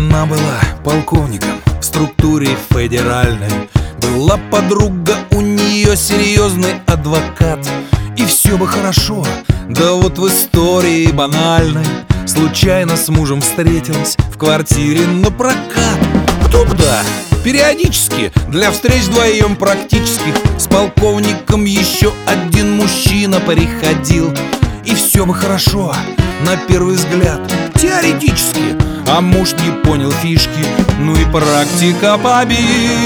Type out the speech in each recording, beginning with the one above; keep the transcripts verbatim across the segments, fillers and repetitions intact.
Она была полковником в структуре федеральной. Была подруга у нее серьезный адвокат. И все бы хорошо, да вот в истории банальной случайно с мужем встретилась в квартире на прокат. Туда периодически для встреч вдвоем практических с полковником еще один мужчина приходил. И все бы хорошо, на первый взгляд, теоретически. А муж не понял фишки, ну и практика побил.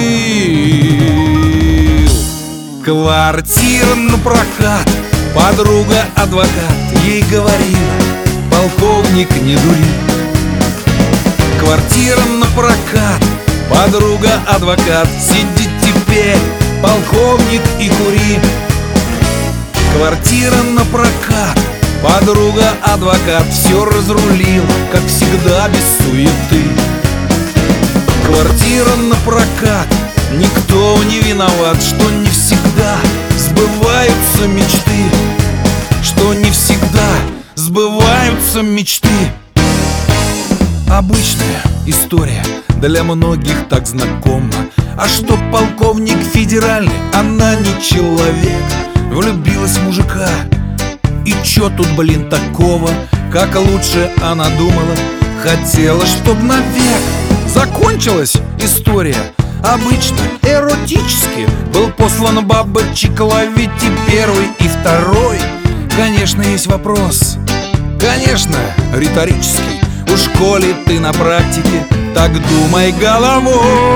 Квартира на прокат, подруга адвокат ей говорила: полковник, не дури. Квартира на прокат, подруга адвокат, сиди теперь, полковник, и кури. Квартира на прокат, подруга адвокат все разрулила, как всегда, без суеты. Квартира на прокат, никто не виноват, что не всегда сбываются мечты, что не всегда сбываются мечты. Обычная история, для многих так знакома. А что полковник федеральный, она не человек. Влюбилась в мужика, и чё тут, блин, такого? Как лучше она думала, хотела, чтоб навек. Закончилась история обычно, эротически. Был послан бабочек ловить и первый, и второй. Конечно, есть вопрос, конечно, риторический. Уж коли ты на практике, так думай головой.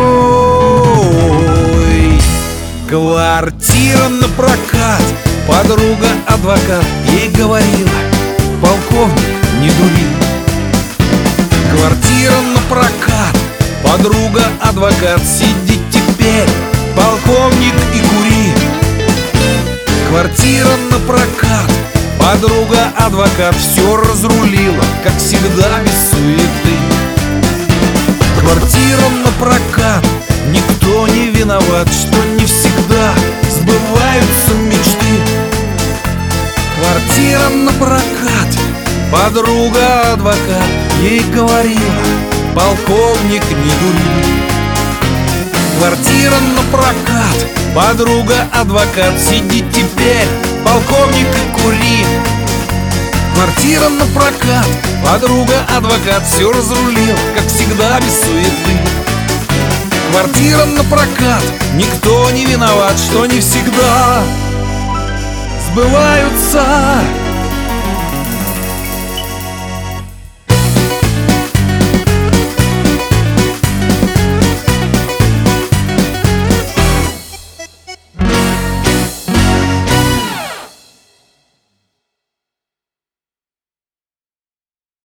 Квартира на прокат, подруга адвокат ей говорила: полковник, не дури. Квартира на прокат, подруга адвокат, сиди теперь, полковник, и кури. Квартира на прокат, подруга адвокат все разрулила, как всегда, без суеты. Квартира на прокат, никто не виноват, что не всегда сбываются мечты. Квартира на прокат, подруга адвокат ей говорила: полковник, не дури. Квартира на прокат, подруга адвокат, сиди теперь, полковник, и кури. Квартира на прокат, подруга адвокат все разрулил, как всегда, без суеты. Квартира на прокат, никто не виноват, что не всегда сбываются